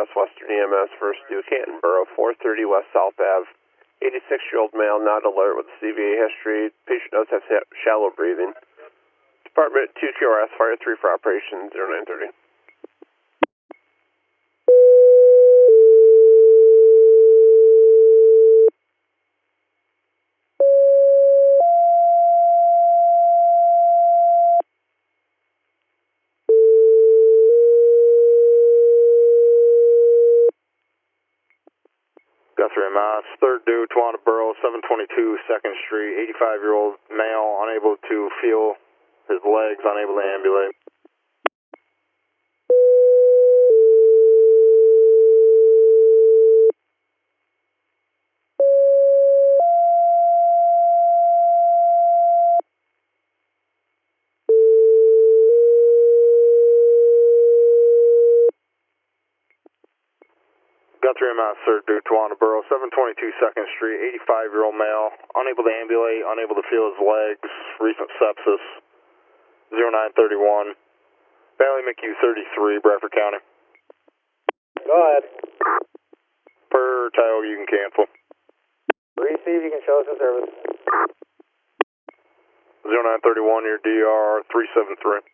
QRS Western EMS, first due Canton Borough, 430 West South Ave. 86-year-old male, not alert with CVA history. Patient does have shallow breathing. Department 2 QRS, Fire 3 for operation 0930. Guthrie, Mass. Third due, Tawana Borough, 722 2nd Street. 85-year-old male, unable to feel his legs, unable to ambulate. Guthrie, Mass. Third due, Tawana Borough, 722 2nd Street. 85-year-old male, unable to ambulate, unable to feel his legs, recent sepsis. 0931. Bailey McHugh 33, Bradford County. Go ahead. Per Tioga, you can cancel. Receive, you can show us the service. 0931, your DR 373.